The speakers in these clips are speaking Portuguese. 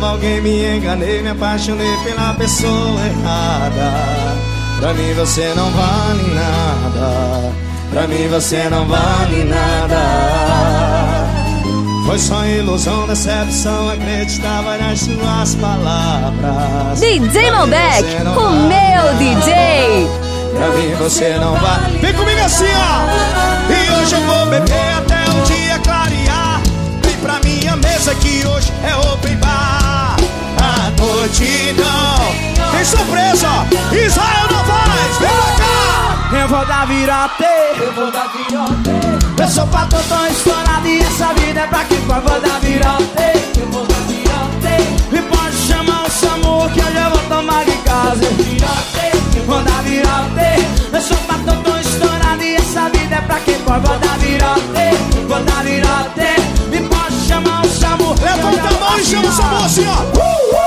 amava alguém, me enganei, me apaixonei pela pessoa errada. Pra mim você não vale nada. Pra mim você não vale nada. Foi só ilusão, decepção, acreditava nas suas palavras. DJ Malbec, o meu DJ. Pra mim você não vale. Vem comigo assim, ó. E hoje eu vou beber até o dia clarear. Vem pra minha mesa que hoje é open bar. A noite não tem surpresa, ó. Israel Novaes, vem pra cá. Eu vou dar virote, eu vou dar virote. Eu sou pato tão estourado e essa vida é pra quem for. Vou dar virote, eu vou dar virote. E pode chamar o SAMU que hoje eu vou tomar de casa. Virote, vou dar virote. Eu sou pato tão estourado e essa vida é pra quem for. Vou dar virote, vou dar virote. E pode chamar o SAMU. Levanta a mão e chama o SAMU assim, ó.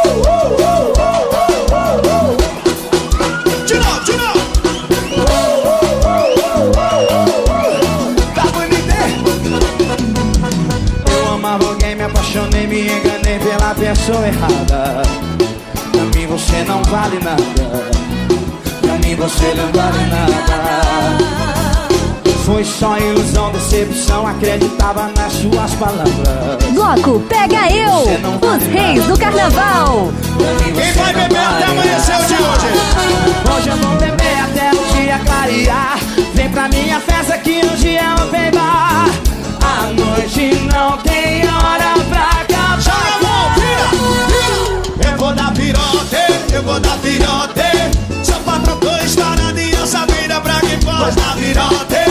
De novo, de novo. Alguém, me apaixonei, me enganei pela pessoa errada. Pra mim você não vale nada. Pra mim você não vale nada. Foi só ilusão, decepção, acreditava nas suas palavras. Bloco Pega Eu, os reis do carnaval. Quem vai beber até amanhecer o dia hoje? Hoje eu vou beber até o dia clarear. Vem pra minha festa que hoje é open bar. A noite não tem hora pra acabar. Joga a mão, vira. Eu vou dar virote, eu vou dar virote. Seu patrão tô estourado e essa vida pra quem pode dar virote.